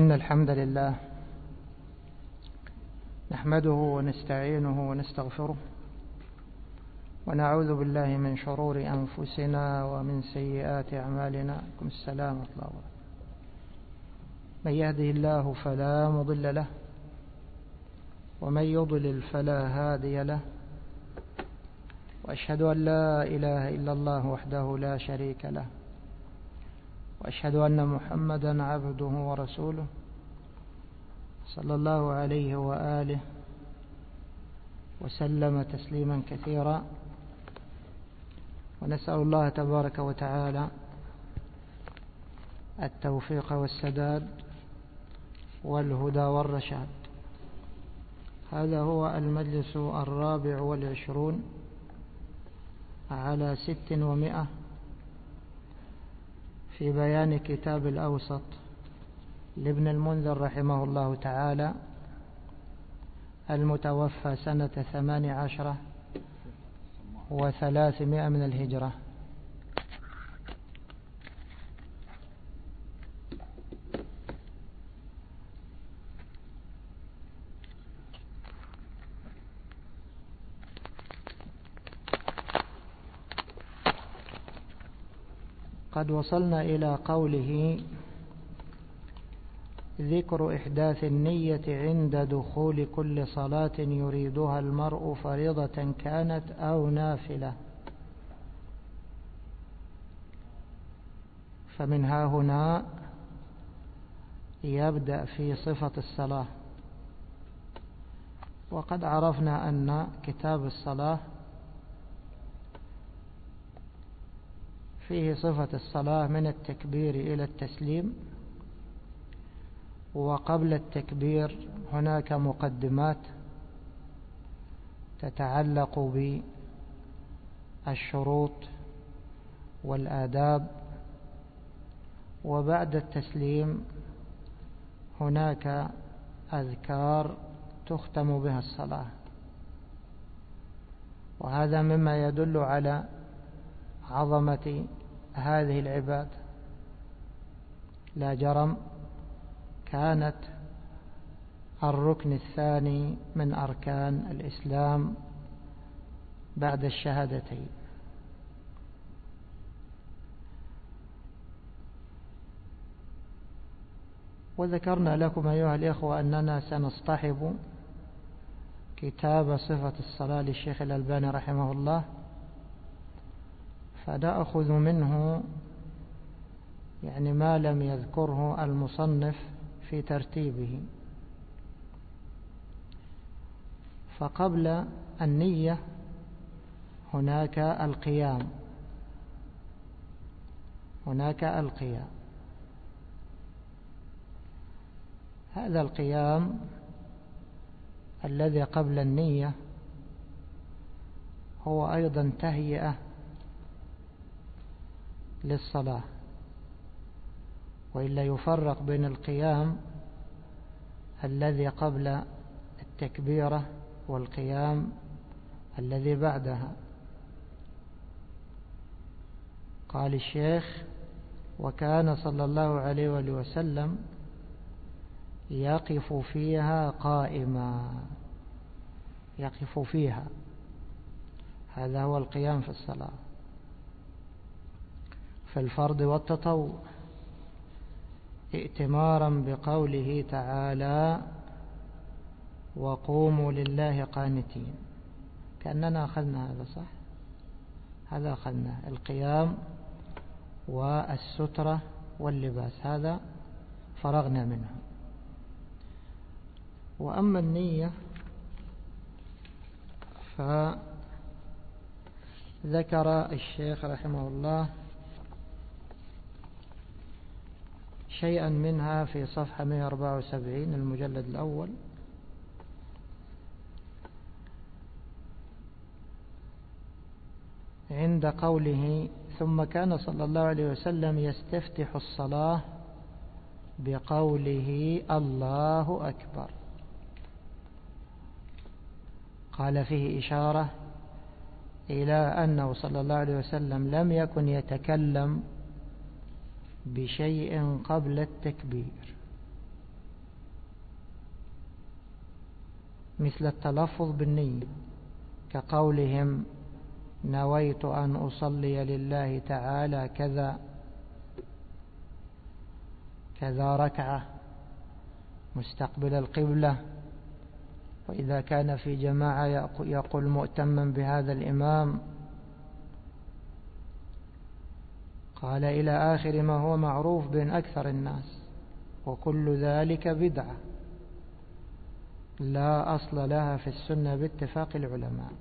إن الحمد لله نحمده ونستعينه ونستغفره ونعوذ بالله من شرور أنفسنا ومن سيئات أعمالنا. السلام ورحمة الله وبركاته. من يهده الله فلا مضل له ومن يضلل فلا هادي له، وأشهد أن لا إله إلا الله وحده لا شريك له، وأشهد أن محمدا عبده ورسوله صلى الله عليه وآله وسلم تسليما كثيرا. ونسأل الله تبارك وتعالى التوفيق والسداد والهدى والرشاد. هذا هو المجلس 24 على 600 في بيان كتاب الأوسط لابن المنذر رحمه الله تعالى، المتوفى سنة 18 و300 من الهجرة. قد وصلنا إلى قوله: ذكر إحداث النية عند دخول كل صلاة يريدها المرء فريضة كانت أو نافلة. فمن ها هنا يبدأ في صفة الصلاة. وقد عرفنا أن كتاب الصلاة فيه صفة الصلاة من التكبير إلى التسليم، وقبل التكبير هناك مقدمات تتعلق بالشروط والآداب، وبعد التسليم هناك أذكار تختم بها الصلاة. وهذا مما يدل على عظمة هذه العبادة. لا جرم كانت الركن الثاني من أركان الإسلام بعد الشهادتين. وذكرنا لكم أيها الإخوة أننا سنصطحب كتاب صفة الصلاة للشيخ الألباني رحمه الله، فنأخذ منه ما لم يذكره المصنف في ترتيبه. فقبل النية هناك القيام. هذا القيام الذي قبل النية هو أيضا تهيئة للصلاة، وإلا يفرق بين القيام الذي قبل التكبيرة والقيام الذي بعدها. قال الشيخ: وكان صلى الله عليه وآله وسلم يقف فيها قائما. يقف فيها، هذا هو القيام في الصلاة، في الفرض والتطوع، ائتمارا بقوله تعالى: وقوموا لله قانتين. كأننا أخذنا هذا، صح؟ هذا أخذنا القيام والسترة واللباس، هذا فرغنا منه. وأما النية فذكر الشيخ رحمه الله شيئا منها في صفحة 174 المجلد الأول. عند قوله: ثم كان صلى الله عليه وسلم يستفتح الصلاة بقوله: الله أكبر. قال فيه إشارة إلى أنه صلى الله عليه وسلم لم يكن يتكلم بشيء قبل التكبير، مثل التلفظ بالنية كقولهم نويت أن أصلي لله تعالى كذا كذا ركعة مستقبل القبلة. وإذا كان في جماعة يقول مؤتما بهذا الإمام. قال إلى آخر ما هو معروف بين أكثر الناس، وكل ذلك بدعة لا أصل لها في السنة باتفاق العلماء،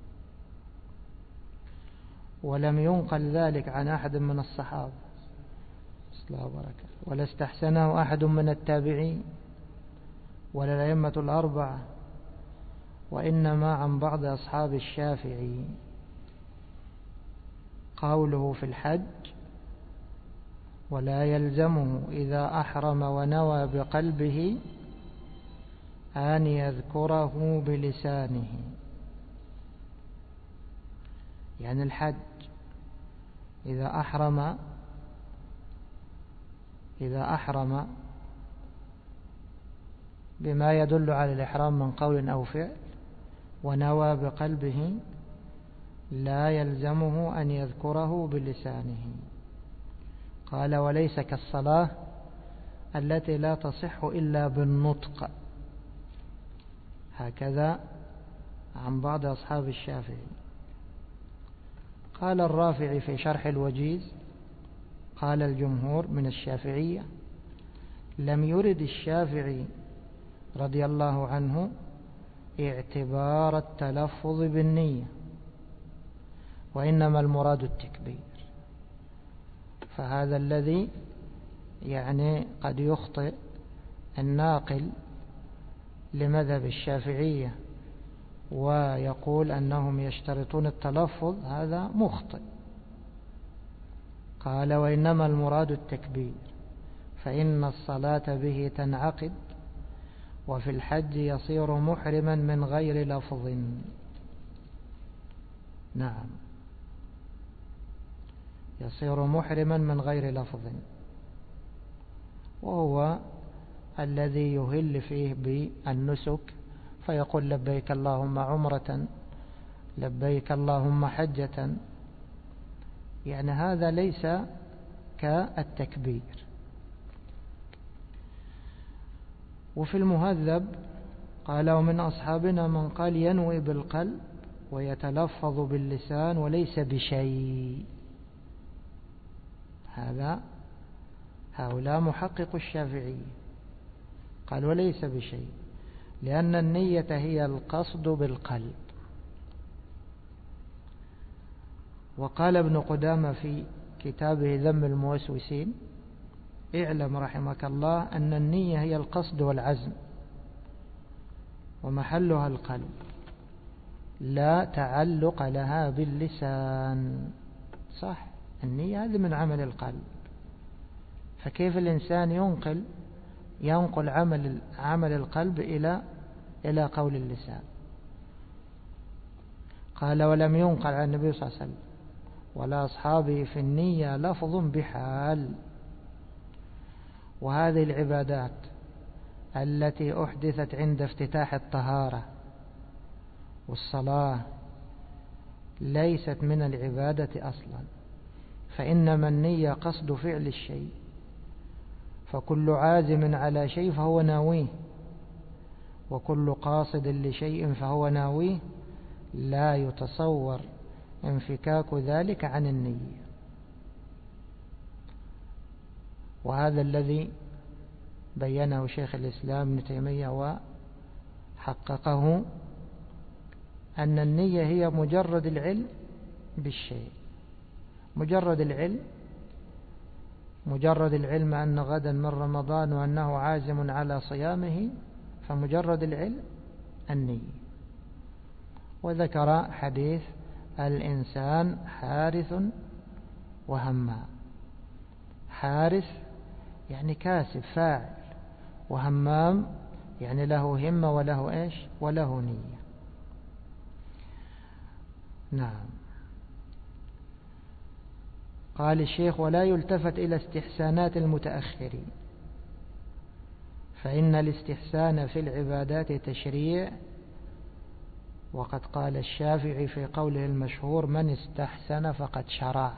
ولم ينقل ذلك عن أحد من الصحابة ولا استحسنه أحد من التابعين ولا الأئمة الأربعة، وإنما عن بعض أصحاب الشافعي. قوله في الحج ولا يلزمه إذا أحرم ونوى بقلبه أن يذكره بلسانه، يعني الحج إذا أحرم بما يدل على الإحرام من قول أو فعل ونوى بقلبه لا يلزمه أن يذكره بلسانه. قال وليس كالصلاة التي لا تصح إلا بالنطق، هكذا عن بعض أصحاب الشافعي. قال الرافعي في شرح الوجيز قال الجمهور من الشافعية لم يرد الشافعي رضي الله عنه اعتبار التلفظ بالنية، وإنما المراد التكبير. فهذا الذي يعني قد يخطئ الناقل لمذهب الشافعية ويقول أنهم يشترطون التلفظ، هذا مخطئ. قال وإنما المراد التكبير، فإن الصلاة به تنعقد، وفي الحج يصير محرما من غير لفظ. نعم، يصير محرما من غير لفظ، وهو الذي يهل فيه بالنسك فيقول لبيك اللهم عمرة، لبيك اللهم حجة، يعني هذا ليس كالتكبير. وفي المهذب قال ومن أصحابنا من قال ينوي بالقلب ويتلفظ باللسان وليس بشيء. هؤلاء محقق الشافعي قال وليس بشيء، لأن النية هي القصد بالقلب. وقال ابن قدامة في كتابه ذم الموسوسين اعلم رحمك الله أن النية هي القصد والعزم ومحلها القلب، لا تعلق لها باللسان. صح، النية هذه من عمل القلب، فكيف الإنسان ينقل عمل القلب إلى قول اللسان؟ قال ولم ينقل عن النبي صلى الله عليه وسلم ولا أصحابه في النية لفظ بحال. وهذه العبادات التي أحدثت عند افتتاح الطهارة والصلاة ليست من العبادة أصلا، فإنما النية قصد فعل الشيء، فكل عازم على شيء فهو ناويه، وكل قاصد لشيء فهو ناويه، لا يتصور انفكاك ذلك عن النية. وهذا الذي بينه شيخ الإسلام ابن تيمية وحققه، أن النية هي مجرد العلم بالشيء، مجرد العلم أن غدا من رمضان وأنه عازم على صيامه، فمجرد العلم النية. وذكر حديث الإنسان حارث وهمام. حارث يعني كاسب فاعل، وهمام يعني له همة وله وله نية. نعم. قال الشيخ ولا يلتفت إلى استحسانات المتأخرين، فإن الاستحسان في العبادات تشريع وقد قال الشافعي في قوله المشهور: من استحسن فقد شرع.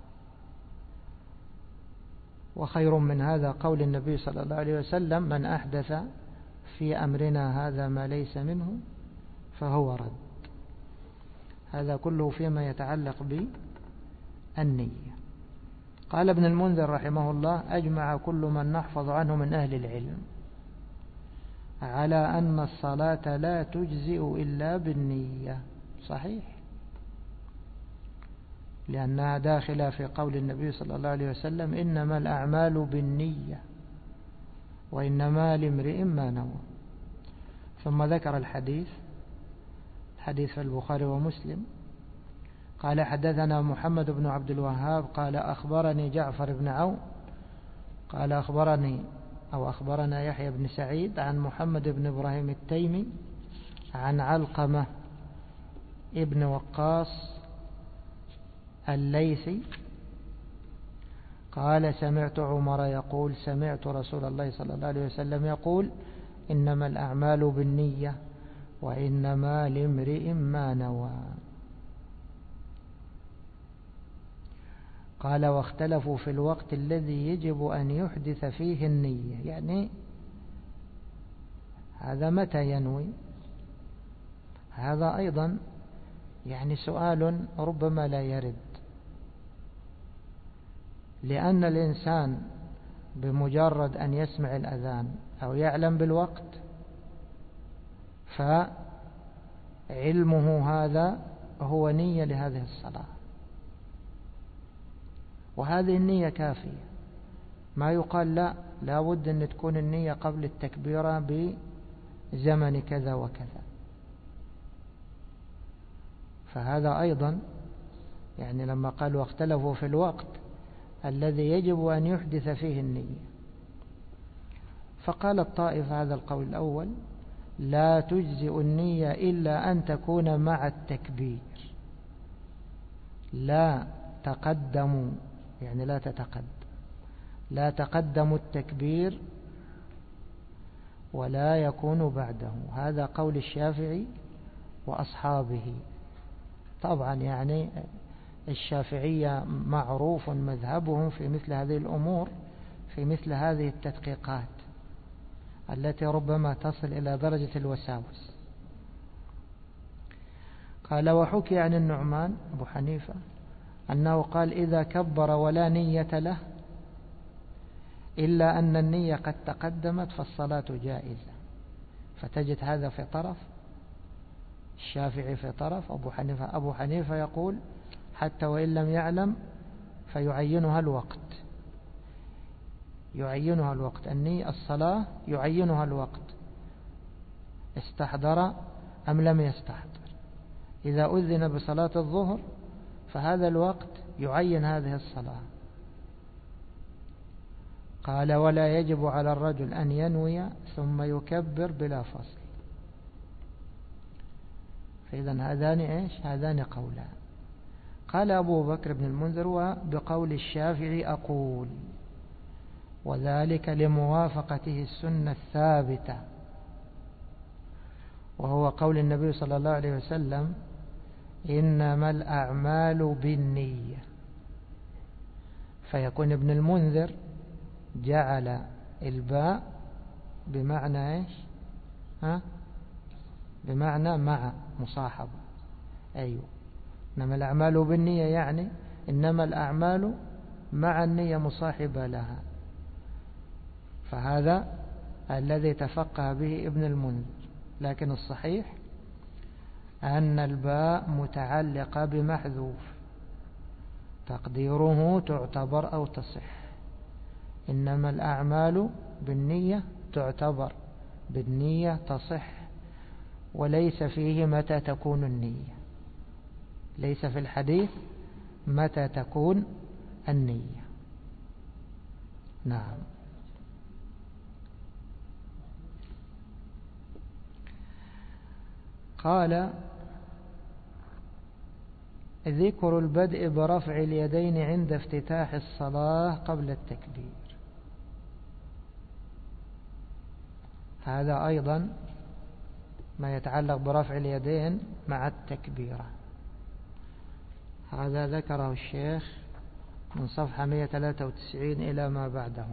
وخير من هذا قول النبي صلى الله عليه وسلم: من أحدث في أمرنا هذا ما ليس منه فهو رد. هذا كله فيما يتعلق بالنية. قال ابن المنذر رحمه الله: أجمع كل من نحفظ عنه من أهل العلم على أن الصلاة لا تجزئ إلا بالنية. صحيح، لأنها داخلة في قول النبي صلى الله عليه وسلم: إنما الأعمال بالنية وإنما لامرئ ما نوى. ثم ذكر الحديث في البخاري ومسلم. قال: حدثنا محمد بن عبد الوهاب قال: أخبرني جعفر بن عون قال: أخبرنا يحيى بن سعيد عن محمد بن إبراهيم التيمي عن علقمة ابن وقاص الليثي قال: سمعت عمر يقول: سمعت رسول الله صلى الله عليه وسلم يقول: إنما الأعمال بالنية وإنما لامرئ ما نوى. قال: واختلفوا في الوقت الذي يجب أن يحدث فيه النية، يعني هذا متى ينوي؟ هذا أيضا يعني سؤال ربما لا يرد، لأن الإنسان بمجرد أن يسمع الأذان أو يعلم بالوقت فعلمه هذا هو نية لهذه الصلاة، وهذه النية كافية. ما يقال لا بد أن تكون النية قبل التكبيرة بزمن كذا وكذا. فهذا أيضا يعني لما قال: واختلفوا في الوقت الذي يجب أن يحدث فيه النية، فقال الطائفة هذا القول الأول: لا تجزئ النية إلا أن تكون مع التكبير، لا تقدم، يعني لا تتقدم، لا تقدم التكبير ولا يكون بعده. هذا قول الشافعي وأصحابه. طبعا يعني الشافعية معروف مذهبهم في مثل هذه الأمور، في مثل هذه التدقيقات التي ربما تصل إلى درجة الوساوس. قال: وحكي عن النعمان أبو حنيفة أنه قال: إذا كبر ولا نية له إلا أن النية قد تقدمت فالصلاة جائزة. فتجد هذا في طرف، الشافعي في طرف، أبو حنيفة يقول: حتى وإن لم يعلم فيعينها الوقت، النية الصلاة يعينها الوقت، استحضر أم لم يستحضر. إذا أذن بصلاة الظهر فهذا الوقت يعين هذه الصلاة. قال: ولا يجب على الرجل أن ينوي ثم يكبر بلا فصل. فإذا هذان قولان. قال أبو بكر بن المنذر: وبقول الشافعي أقول، وذلك لموافقته السنة الثابتة، وهو قول النبي صلى الله عليه وسلم: إنما الأعمال بالنية. فيكون ابن المنذر جعل الباء بمعنى بمعنى مع مصاحبة. أيوه، إنما الأعمال بالنية يعني إنما الأعمال مع النية مصاحبة لها. فهذا الذي تفقه به ابن المنذر. لكن الصحيح أن الباء متعلقة بمحذوف تقديره تعتبر أو تصح. إنما الأعمال بالنية تعتبر بالنية تصح، وليس فيه متى تكون النية، ليس في الحديث متى تكون النية. نعم. قال: ذكر البدء برفع اليدين عند افتتاح الصلاة قبل التكبير. هذا أيضا ما يتعلق برفع اليدين مع التكبيرة. هذا ذكره الشيخ من صفحة 193 إلى ما بعده.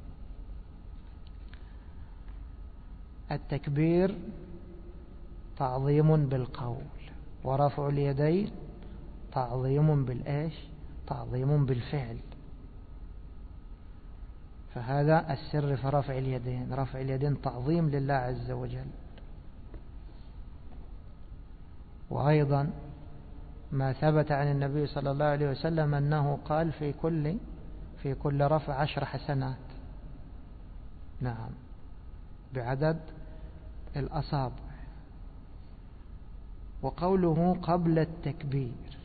التكبير تعظيم بالقول، ورفع اليدين تعظيم بالإيش؟ تعظيم بالفعل. فهذا السر في رفع اليدين. رفع اليدين تعظيم لله عز وجل. وأيضا ما ثبت عن النبي صلى الله عليه وسلم أنه قال في كل رفع 10 حسنات. نعم، بعدد الأصابع. وقوله قبل التكبير،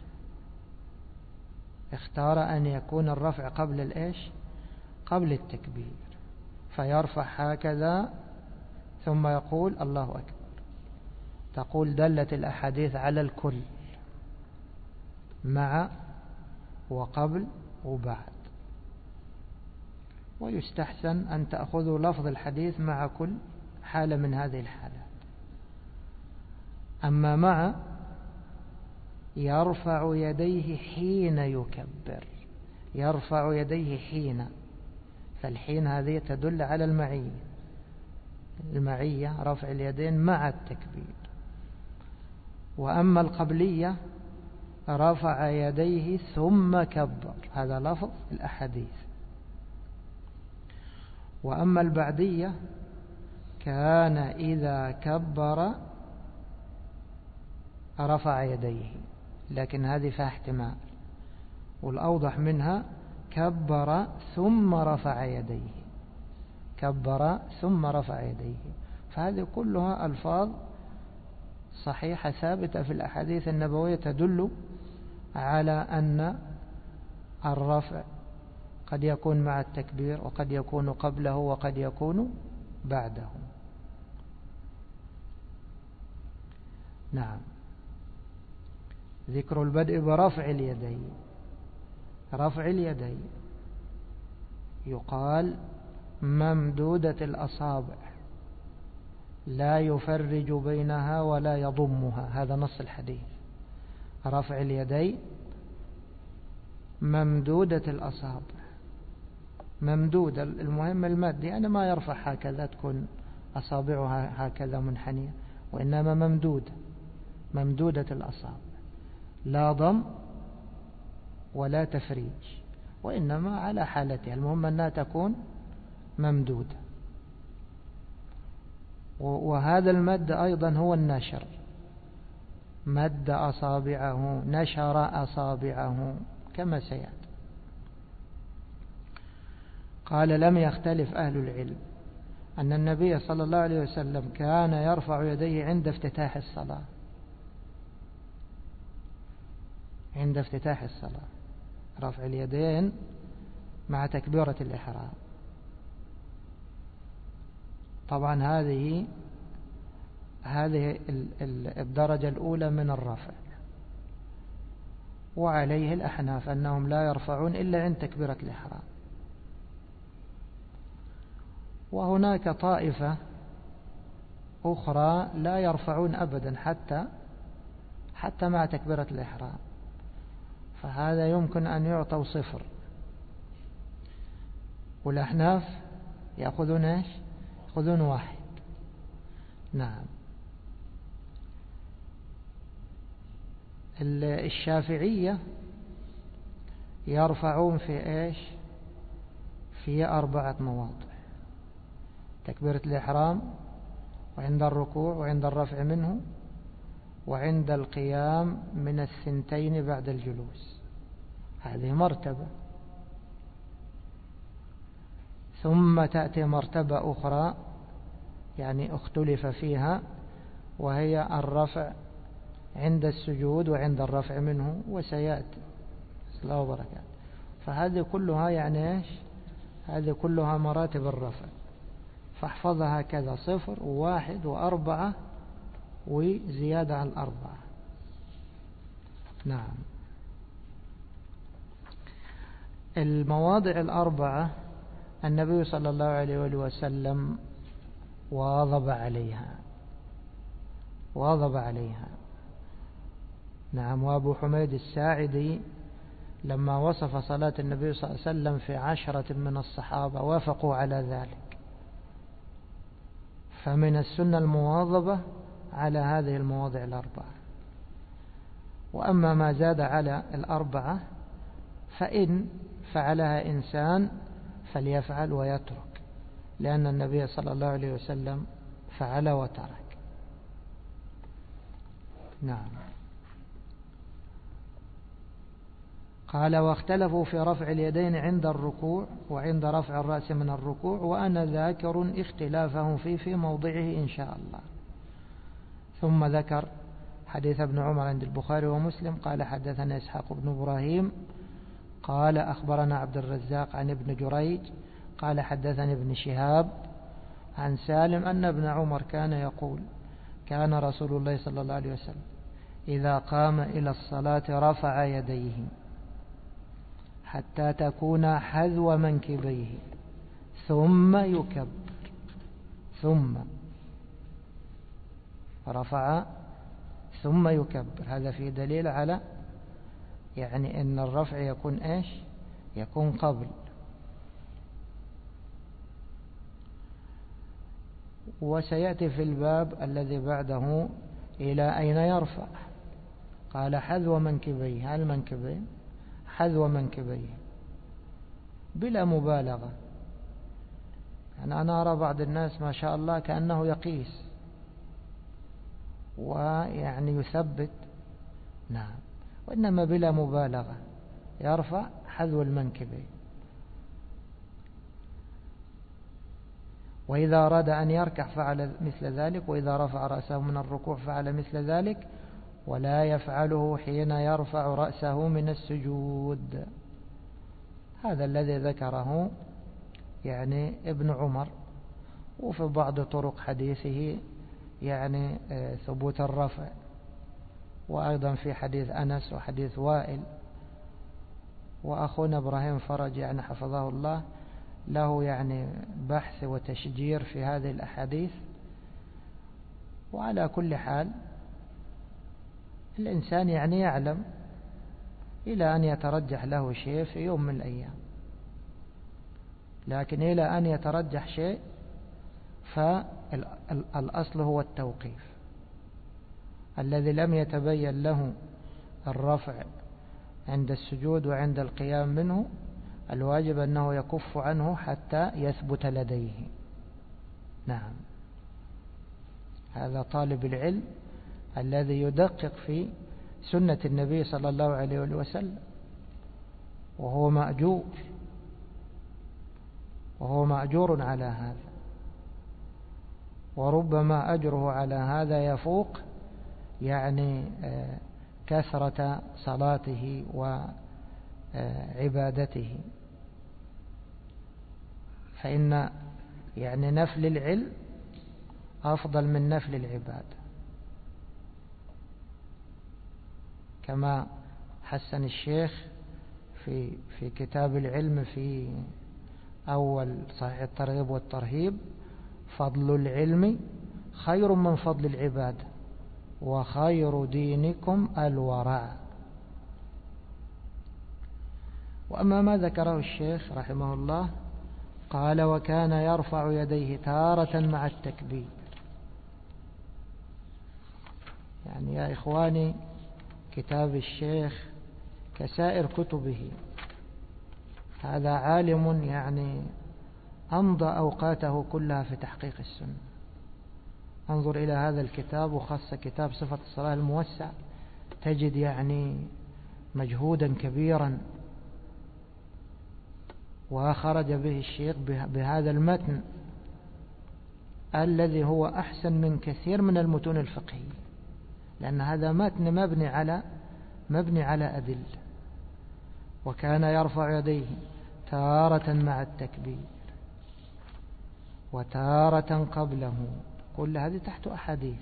اختار أن يكون الرفع قبل الإيش؟ قبل التكبير، فيرفع هكذا ثم يقول الله أكبر. تقول دلت الأحاديث على الكل، مع وقبل وبعد. ويستحسن أن تأخذوا لفظ الحديث مع كل حالة من هذه الحالات. أما مع، يرفع يديه حين يكبر، يرفع يديه حين، فالحين هذه تدل على المعية. المعية رفع اليدين مع التكبير. وأما القبلية رفع يديه ثم كبر، هذا لفظ الأحاديث. وأما البعدية كان إذا كبر رفع يديه، لكن هذه فيها احتمال، والأوضح منها كبر ثم رفع يديه، كبر ثم رفع يديه. فهذه كلها ألفاظ صحيحة ثابتة في الأحاديث النبوية تدل على أن الرفع قد يكون مع التكبير، وقد يكون قبله، وقد يكون بعده. نعم. ذكر البدء برفع اليدين. رفع اليدين يقال ممدودة الأصابع، لا يفرج بينها ولا يضمها، هذا نص الحديث. رفع اليدين ممدودة الأصابع، ممدودة، المهم المد، يعني ما يرفع هكذا تكون أصابعها هكذا منحنية، وإنما ممدودة، ممدودة الأصابع، لا ضم ولا تفريج، وإنما على حالتها، المهم أنها تكون ممدودة. وهذا المد أيضا هو النشر، مد أصابعه، نشر أصابعه كما سيأتي. قال لم يختلف أهل العلم أن النبي صلى الله عليه وسلم كان يرفع يديه عند افتتاح الصلاة، عند افتتاح الصلاة رفع اليدين مع تكبيرة الإحرام. طبعا هذه الدرجة الأولى من الرفع، وعليه الأحناف أنهم لا يرفعون إلا عند تكبيرة الإحرام. وهناك طائفة أخرى لا يرفعون أبدا حتى مع تكبيرة الإحرام، فهذا يمكن أن يعطوا 0. والأحناف يأخذون إيش؟ يأخذون 1. نعم. الشافعية يرفعون في إيش؟ في 4 مواضع: تكبيرة الإحرام، وعند الركوع، وعند الرفع منه، وعند القيام من 2 بعد الجلوس. هذه مرتبة. ثم تأتي مرتبة أخرى يعني اختلف فيها، وهي الرفع عند السجود وعند الرفع منه، وسيأتي صلى الله وبركاته. فهذه كلها يعني إيش؟ هذه كلها مراتب الرفع، فاحفظها كذا: 0 و1 و4 وزيادة عن 4. نعم. المواضع 4 النبي صلى الله عليه وسلم واظب عليها، واظب عليها. نعم. وأبو حميد الساعدي لما وصف صلاة النبي صلى الله عليه وسلم في 10 من الصحابة وافقوا على ذلك. فمن السنة المواظبة على هذه المواضع الأربعة. وأما ما زاد على الأربعة فإن فعلها إنسان فليفعل ويترك، لأن النبي صلى الله عليه وسلم فعل وترك. نعم. قال: واختلفوا في رفع اليدين عند الركوع وعند رفع الرأس من الركوع، وأنا ذاكر اختلافهم في موضعه إن شاء الله. ثم ذكر حديث ابن عمر عند البخاري ومسلم قال: حدثنا إسحاق بن إبراهيم قال: أخبرنا عبد الرزاق عن ابن جريج قال: حدثني ابن شهاب عن سالم أن ابن عمر كان يقول: كان رسول الله صلى الله عليه وسلم إذا قام إلى الصلاة رفع يديه حتى تكون حذو منكبيه ثم يكبر. ثم رفع ثم يكبر. هذا فيه دليل على يعني أن الرفع يكون إيش؟ يكون قبل. وسيأتي في الباب الذي بعده إلى أين يرفع. قال: حذو منكبيه. هل منكبين؟ حذو منكبيه بلا مبالغة. يعني أنا أرى بعض الناس ما شاء الله كأنه يقيس ويعني يثبت. نعم. وإنما بلا مبالغة يرفع حذو المنكبين. وإذا أراد أن يركع فعل مثل ذلك، وإذا رفع رأسه من الركوع فعل مثل ذلك، ولا يفعله حين يرفع رأسه من السجود. هذا الذي ذكره يعني ابن عمر. وفي بعض طرق حديثه يعني ثبوت الرفع، وأيضا في حديث أنس وحديث وائل. وأخونا إبراهيم فرج يعني حفظه الله له يعني بحث وتشجير في هذه الأحاديث. وعلى كل حال الإنسان يعني يعلم إلى أن يترجح له شيء في يوم من الأيام، لكن إلى أن يترجح شيء فالأصل هو التوقيف. الذي لم يتبين له الرفع عند السجود وعند القيام منه الواجب أنه يكف عنه حتى يثبت لديه. نعم. هذا طالب العلم الذي يدقق في سنة النبي صلى الله عليه وسلم، وهو مأجور على هذا، وربما أجره على هذا يفوق يعني كثرة صلاته وعبادته. فإن يعني نفل العلم أفضل من نفل العبادة، كما حسن الشيخ في كتاب العلم في أول صحيح الترغيب والترهيب: فضل العلم خير من فضل العبادة، وخير دينكم الورع. وأما ما ذكره الشيخ رحمه الله قال: وكان يرفع يديه تارة مع التكبير. يعني يا إخواني كتاب الشيخ كسائر كتبه، هذا عالم يعني أمضى أوقاته كلها في تحقيق السنة. انظر إلى هذا الكتاب، وخاصة كتاب صفة الصلاة الموسع، تجد يعني مجهودا كبيرا. وخرج به الشيخ بهذا المتن الذي هو أحسن من كثير من المتون الفقهية، لأن هذا متن مبني على أدلة. وكان يرفع يديه تارة مع التكبير وتارة قبله، كل هذه تحت أحاديث،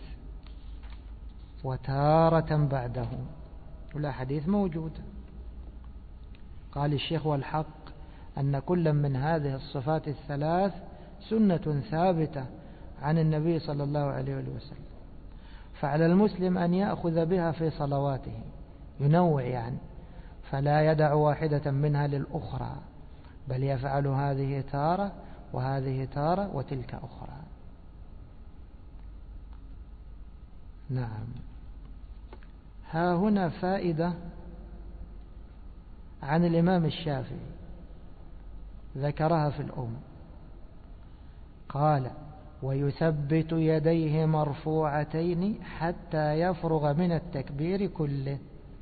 وتارة بعده، والأحاديث موجودة. قال الشيخ: والحق أن كل من هذه الصفات الثلاث سنة ثابتة عن النبي صلى الله عليه وسلم، فعلى المسلم أن يأخذ بها في صلواته، ينوع يعني، فلا يدع واحدة منها للأخرى، بل يفعل هذه تارة وهذه تارة وتلك أخرى. نعم. ها هنا فائدة عن الإمام الشافعي ذكرها في الأم، قال: ويثبت يديه مرفوعتين حتى يفرغ من التكبير كله.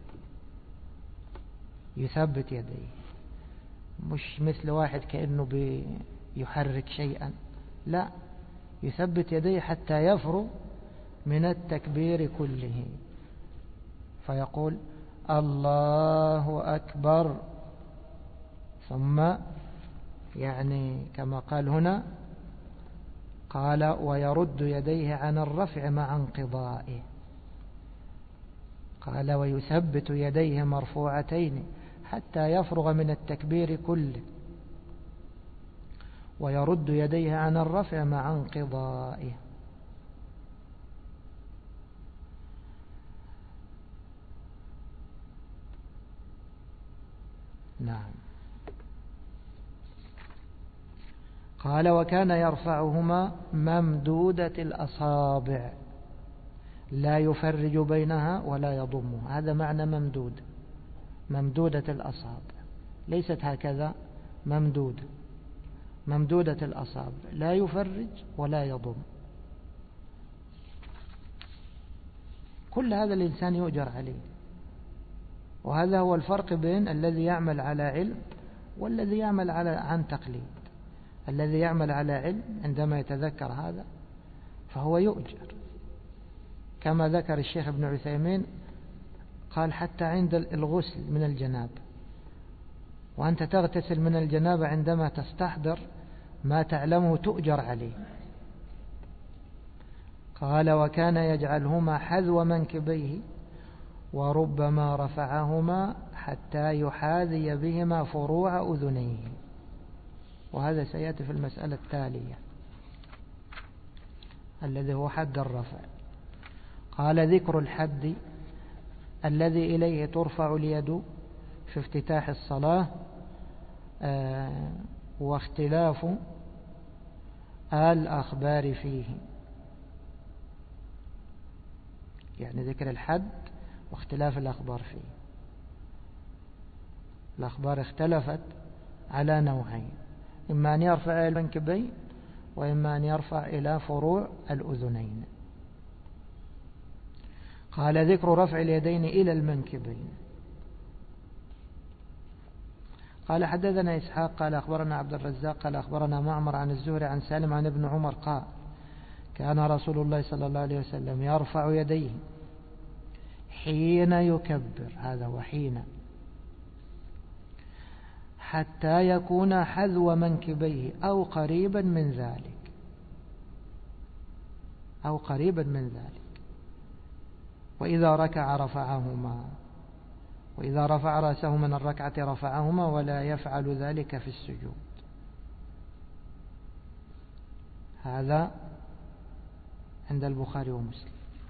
يثبت يديه، مش مثل واحد كأنه بيحرك شيئا، لا، يثبت يديه حتى يفرغ من التكبير كله، فيقول: الله أكبر، ثم يعني كما قال هنا، قال: ويرد يديه عن الرفع مع انقضائه. قال: ويثبت يديه مرفوعتين حتى يفرغ من التكبير كله، ويرد يديه عن الرفع مع انقضائه. نعم. قال: وكان يرفعهما ممدودة الأصابع، لا يفرج بينها ولا يضمها. هذا معنى ممدود، ممدودة الأصابع، ليست هكذا، ممدودة الأصابع، لا يفرج ولا يضم. كل هذا الإنسان يؤجر عليه، وهذا هو الفرق بين الذي يعمل على علم والذي يعمل عن تقليد. الذي يعمل على علم عندما يتذكر هذا فهو يؤجر، كما ذكر الشيخ ابن عثيمين، قال: حتى عند الغسل من الجنابة، وأنت تغتسل من الجنابة عندما تستحضر ما تعلمه تؤجر عليه. قال: وكان يجعلهما حذو منكبيه، وربما رفعهما حتى يحاذي بهما فروع أذنيه. وهذا سيأتي في المسألة التالية الذي هو حد الرفع. قال: ذكر الحد الذي إليه ترفع اليد في افتتاح الصلاة، واختلاف الأخبار فيه. يعني ذكر الحد واختلاف الأخبار فيه. الأخبار اختلفت على نوعين: إما أن يرفع إلى المنكبين، وإما أن يرفع إلى فروع الأذنين. قال: ذكر رفع اليدين إلى المنكبين. قال: حدثنا إسحاق قال أخبرنا عبد الرزاق قال أخبرنا معمر عن الزهري عن سالم عن ابن عمر قال: كان رسول الله صلى الله عليه وسلم يرفع يديه حين يكبر، هذا هو حين، حتى يكون حذو منكبيه أو قريبا من ذلك، أو قريبا من ذلك. وإذا ركع رفعهما، وإذا رفع رأسه من الركعة رفعهما، ولا يفعل ذلك في السجود. هذا عند البخاري ومسلم.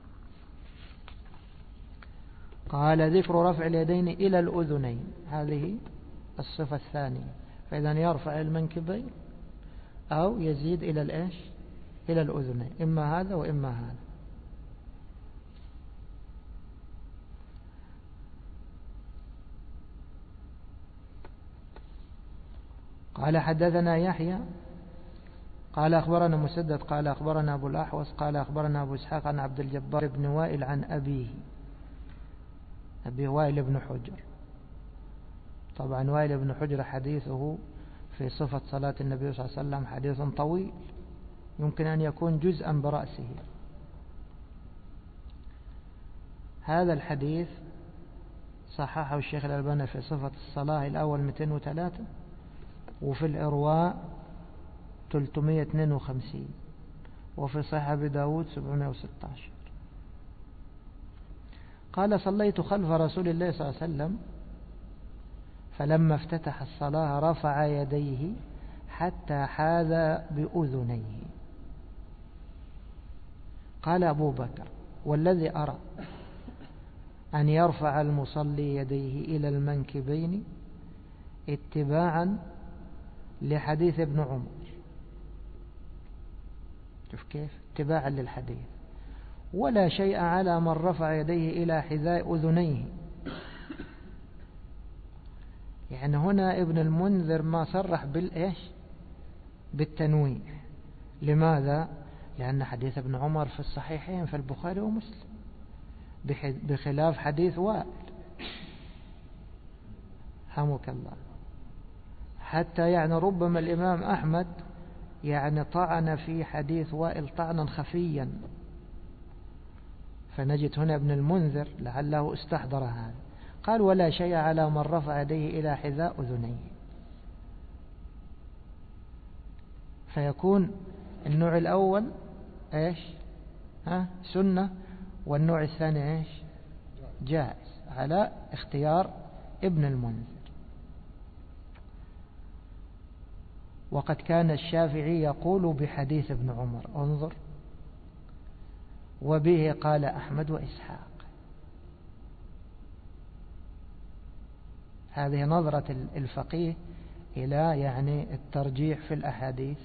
قال: ذكر رفع اليدين إلى الأذنين، هذه الصفة الثانية. فإذا يرفع المنكبين أو يزيد إلى الإيش؟ إلى الأذنين، إما هذا وإما هذا. قال: حدثنا يحيى قال أخبرنا مسدد قال أخبرنا أبو الأحوص قال أخبرنا أبو إسحاق عن عبد الجبار بن وائل عن أبيه، أبي وائل بن حجر. طبعا وائل بن حجر حديثه في صفة صلاة النبي صلى الله عليه وسلم حديث طويل، يمكن أن يكون جزءا برأسه. هذا الحديث صححه الشيخ الألباني في صفة الصلاة الأول 203، وفي الإرواء 352، وفي صحيح أبي داود 716. قال: صليت خلف رسول الله صلى الله عليه وسلم، فلما افتتح الصلاة رفع يديه حتى حاذ بأذنيه. قال أبو بكر: والذي أرى أن يرفع المصلي يديه إلى المنكبين اتباعا لحديث ابن عمر. شوف كيف اتباعا للحديث، ولا شيء على من رفع يديه إلى حذاء أذنيه. يعني هنا ابن المنذر ما صرح بالتنويع. لماذا؟ لأن حديث ابن عمر في الصحيحين في البخاري ومسلم، بخلاف حديث وائل. حمك الله. حتى يعني ربما الإمام أحمد يعني طعن في حديث وائل طعنا خفيا، فنجد هنا ابن المنذر لعله استحضر هذا، قال ولا شيء على من رفع يديه إلى حذاء أذنيه. فيكون النوع الأول سنة، والنوع الثاني جائز على اختيار ابن المنذر. وقد كان الشافعي يقول بحديث ابن عمر، انظر، وبه قال أحمد وإسحاق. هذه نظرة الفقيه إلى يعني الترجيح في الأحاديث،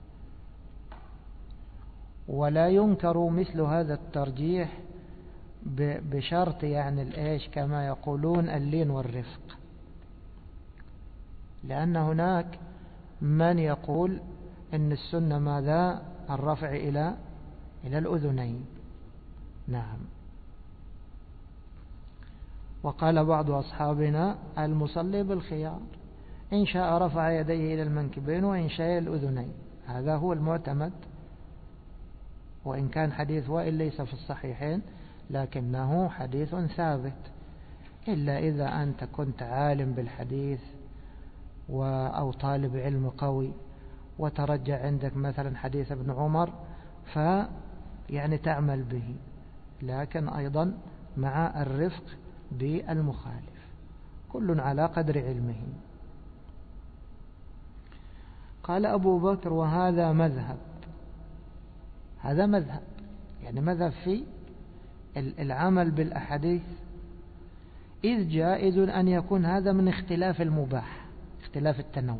ولا ينكر مثل هذا الترجيح بشرط يعني كما يقولون اللين والرفق. لأن هناك من يقول إن السنة ماذا؟ الرفع إلى الأذنين. نعم. وقال بعض أصحابنا المصلي بالخيار، إن شاء رفع يديه إلى المنكبين وإن شاء الأذنين. هذا هو المعتمد، وإن كان حديث وائل ليس في الصحيحين لكنه حديث ثابت، إلا إذا أنت كنت عالم بالحديث أو طالب علم قوي وترجع عندك مثلا حديث ابن عمر يعني تعمل به، لكن أيضا مع الرفق بالمخالف، كل على قدر علمه. قال أبو بكر وهذا مذهب. هذا مذهب، يعني مذهب في العمل بالأحاديث، إذ جائز أن يكون هذا من اختلاف المباح، اختلاف التنوع.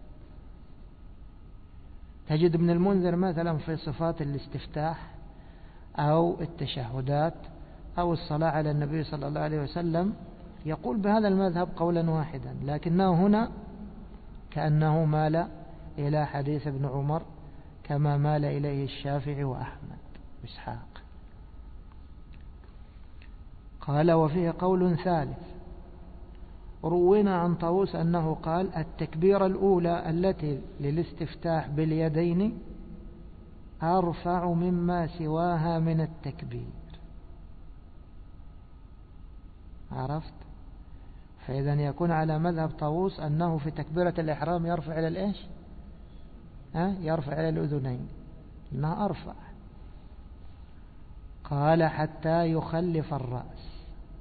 تجد ابن المنذر مثلا في صفات الاستفتاح أو التشهدات أو الصلاة على النبي صلى الله عليه وسلم يقول بهذا المذهب قولا واحدا، لكنه هنا كأنه مال إلى حديث ابن عمر كما مال إليه الشافعي وأحمد وإسحاق. قال وفيه قول ثالث روينا عن طاووس أنه قال التكبيرة الأولى التي للاستفتاح باليدين أرفع مما سواها من التكبير. عرفت؟ فإذا يكون على مذهب طاووس أنه في تكبيرة الإحرام يرفع إلى يرفع إلى الأذنين، إنها أرفع. قال حتى يخلف الرأس،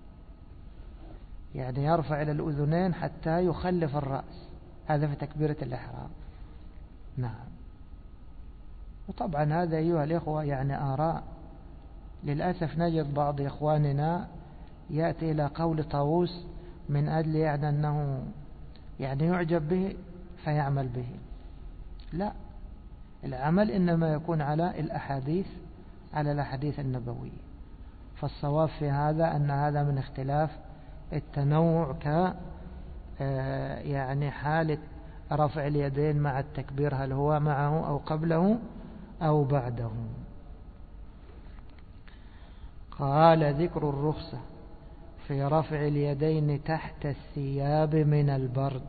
يعني يرفع إلى الأذنين حتى يخلف الرأس، هذا في تكبيرة الإحرام. نعم. وطبعا هذا أيها الإخوة يعني آراء، للأسف نجد بعض إخواننا يأتي إلى قول طاووس من أجل يعني أنه يعني يعجب به فيعمل به. لا، العمل إنما يكون على الأحاديث، على الأحاديث النبوية. فالصواب في هذا أن هذا من اختلاف التنوع يعني حالة رفع اليدين مع التكبير، هل هو معه أو قبله أو بعده. قال ذكر الرخصة في رفع اليدين تحت الثياب من البرد.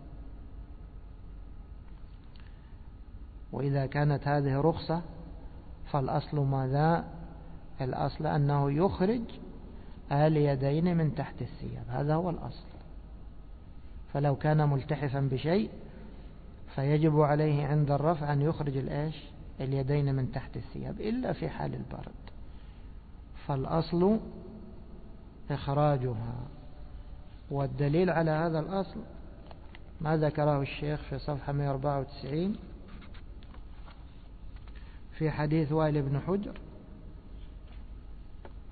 وإذا كانت هذه رخصة فالأصل ماذا؟ الأصل أنه يخرج اليدين من تحت الثياب، هذا هو الأصل. فلو كان ملتحفا بشيء فيجب عليه عند الرفع أن يخرج اليدين من تحت الثياب إلا في حال البرد، فالأصل إخراجها. والدليل على هذا الأصل ما ذكره الشيخ في صفحة 194 في حديث وائل بن حجر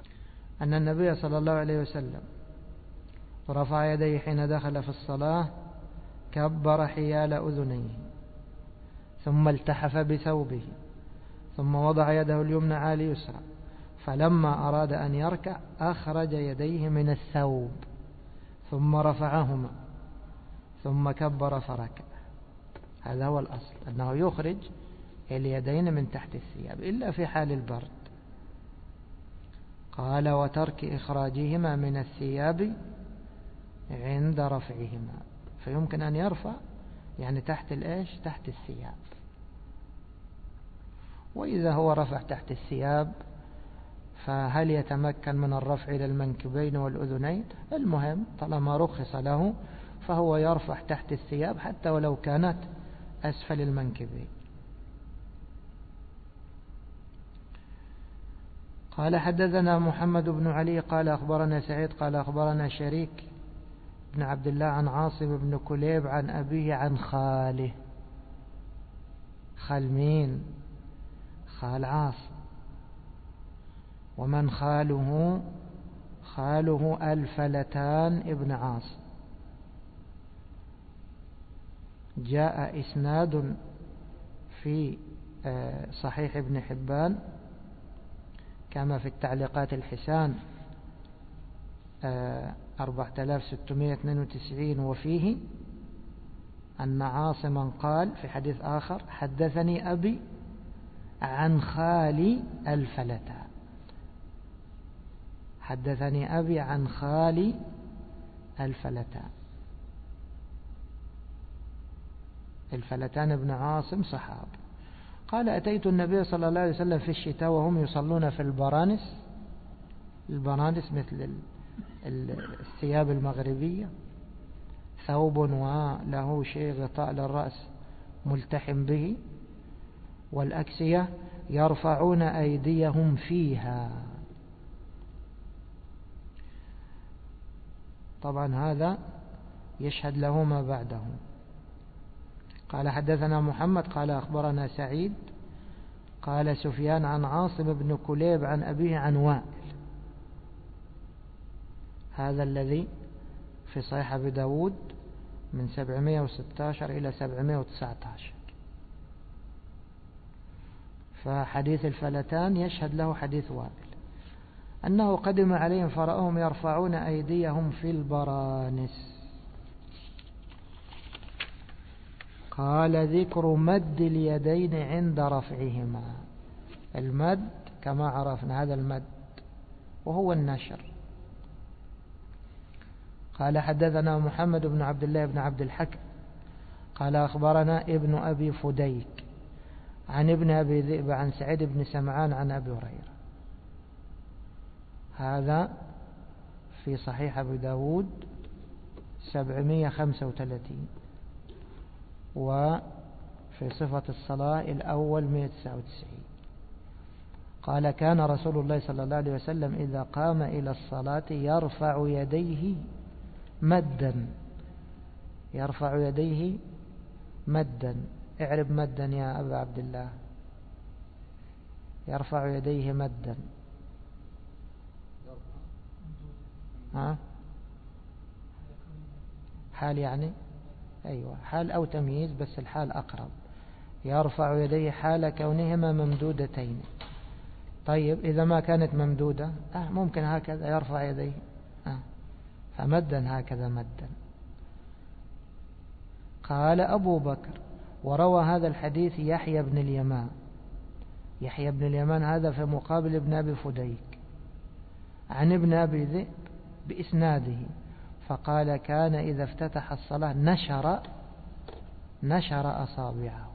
أن النبي صلى الله عليه وسلم رفع يديه حين دخل في الصلاة كبر حيال أذنيه ثم التحف بثوبه ثم وضع يده اليمنى على اليسرى، فلما أراد أن يركع أخرج يديه من الثوب ثم رفعهما ثم كبر فركع. هذا هو الأصل، أنه يخرج اليدين من تحت الثياب إلا في حال البرد. قال وترك إخراجهما من الثياب عند رفعهما، فيمكن أن يرفع يعني تحت الإيش؟ تحت الثياب. وإذا هو رفع تحت الثياب فهل يتمكن من الرفع إلى المنكبين والأذنين؟ المهم طالما رخص له فهو يرفع تحت الثياب حتى ولو كانت أسفل المنكبين. قال حدثنا محمد بن علي قال أخبرنا سعيد قال أخبرنا شريك بن عبد الله عن عاصم بن كليب عن أبيه عن خاله. خال مين؟ خال عاصم. ومن خاله؟ خاله الفلتان ابن عاصم. جاء إسناد في صحيح ابن حبان كما في التعليقات الحسان 4692، وفيه أن عاصما قال في حديث آخر حدثني أبي عن خالي الفلتان. حدثني أبي عن خالي الفلتان. الفلتان ابن عاصم صحاب. قال أتيت النبي صلى الله عليه وسلم في الشتاء وهم يصلون في البرانس. البرانس مثل الثياب المغربية، ثوب وله شيء غطاء للرأس ملتحم به، والأكسية يرفعون أيديهم فيها. طبعا هذا يشهد له ما بعده. قال حدثنا محمد قال أخبرنا سعيد قال سفيان عن عاصم بن كليب عن أبيه عن وائل، هذا الذي في صحيح أبي داود من 716 إلى 719. فحديث الفلتان يشهد له حديث وائل أنه قدم عليهم فرأهم يرفعون أيديهم في البرانس. قال ذكر مد اليدين عند رفعهما. المد كما عرفنا هذا المد وهو النشر. قال حدثنا محمد بن عبد الله بن عبد الحكم قال أخبرنا ابن أبي فديك عن ابن أبي ذئب عن سعيد بن سمعان عن أبي هريرة. هذا في صحيح أبي داود 735، وفي صفة الصلاة الأول 199. قال كان رسول الله صلى الله عليه وسلم إذا قام إلى الصلاة يرفع يديه مدا. يرفع يديه مدا. اعرب مدا يا أبا عبد الله. يرفع يديه مدا. حال يعني؟ أيوة حال أو تمييز، بس الحال أقرب. يرفع يديه حال كونهما ممدودتين. طيب إذا ما كانت ممدودة ممكن هكذا يرفع يديه فمدا هكذا مدا. قال أبو بكر وروى هذا الحديث يحيى بن اليمان. يحيى بن اليمان هذا في مقابل ابن أبي فديك عن ابن أبي ذئب بإسناده، فقال كان إذا افتتح الصلاة نشر أصابعه.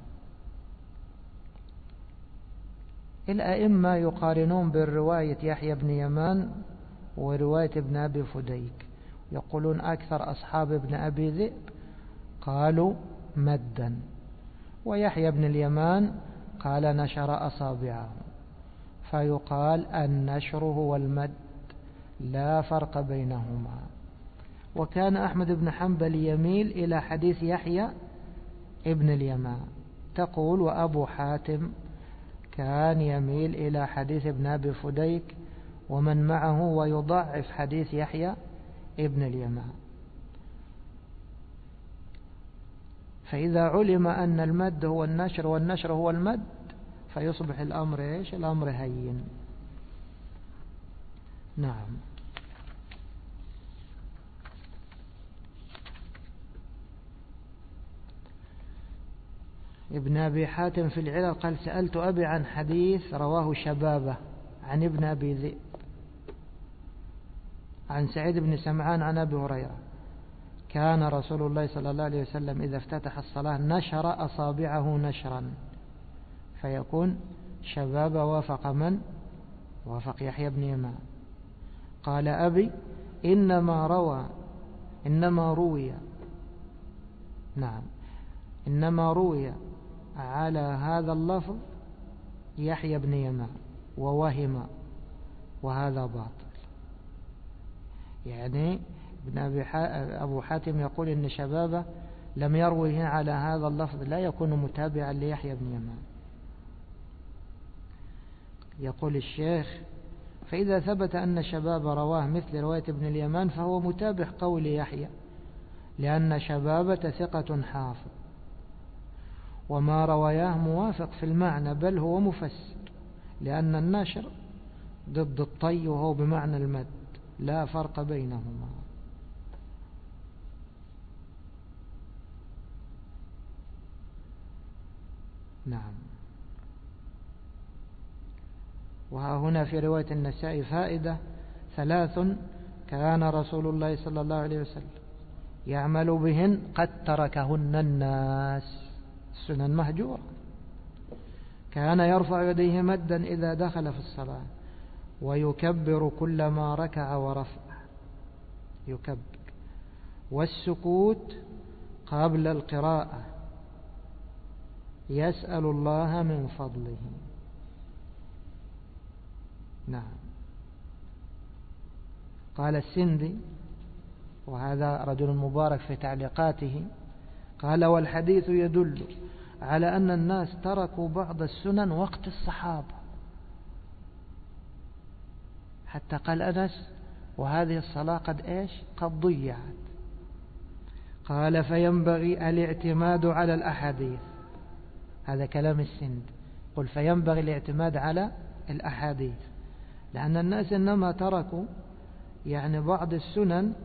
الأئمة يقارنون بالرواية يحيى بن يمان ورواية ابن أبي فديك، يقولون أكثر أصحاب ابن أبي ذئب قالوا مدا، ويحيى بن اليمان قال نشر أصابعه، فيقال النشر هو المد لا فرق بينهما. وكان أحمد بن حنبل يميل إلى حديث يحيى ابن اليمان. تقول وأبو حاتم كان يميل إلى حديث ابن أبي فديك ومن معه ويضعف حديث يحيى ابن اليمان. فإذا علم أن المد هو النشر والنشر هو المد فيصبح الأمر إيش؟ الأمر هين. نعم. ابن أبي حاتم في العلل قال سألت أبي عن حديث رواه شبابة عن ابن أبي ذئب عن سعيد بن سمعان عن أبي هريرة كان رسول الله صلى الله عليه وسلم إذا افتتح الصلاة نشر أصابعه نشرا فيكون شبابة وافق من؟ وافق يحيى بن يمان. قال أبي إنما روي على هذا اللفظ يحيى بن يمان ووهم وهذا باطل. يعني أبو حاتم يقول إن شبابه لم يرويه على هذا اللفظ لا يكون متابعا ليحيى بن يمان. يقول الشيخ فإذا ثبت أن شباب رواه مثل رواية ابن اليمان فهو متابع قول يحيى لأن شبابة ثقة حافظ وما رواياه موافق في المعنى بل هو مفسر لأن النشر ضد الطي وهو بمعنى المد لا فرق بينهما. نعم. وها هنا في رواية النسائي فائدة 3 كان رسول الله صلى الله عليه وسلم يعمل بهن قد تركهن الناس السنن مهجورة. كان يرفع يديه مدا إذا دخل في الصلاة ويكبر كلما ركع ورفع يكبر والسكوت قبل القراءة يسأل الله من فضله. نعم. قال السندي وهذا رجل مبارك في تعليقاته قال والحديث يدل على أن الناس تركوا بعض السنن وقت الصحابة حتى قال أنس وهذه الصلاة قد ضيعت. قال فينبغي الاعتماد على الأحاديث. هذا كلام السند. قل فينبغي الاعتماد على الأحاديث لأن الناس إنما تركوا يعني بعض السنن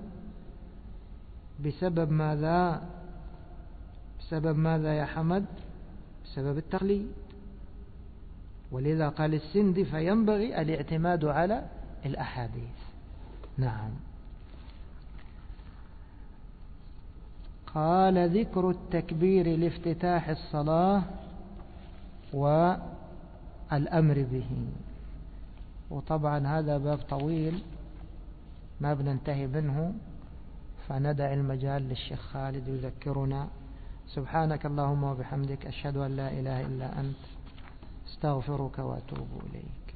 بسبب ماذا؟ بسبب ماذا يا حمد؟ بسبب التقليد. ولذا قال السندي فينبغي الاعتماد على الأحاديث. نعم. قال ذكر التكبير لافتتاح الصلاة والأمر به. وطبعا هذا باب طويل ما بننتهي منه فندع المجال للشيخ خالد يذكرنا. سبحانك اللهم وبحمدك أشهد أن لا إله إلا أنت استغفرك وأتوب إليك.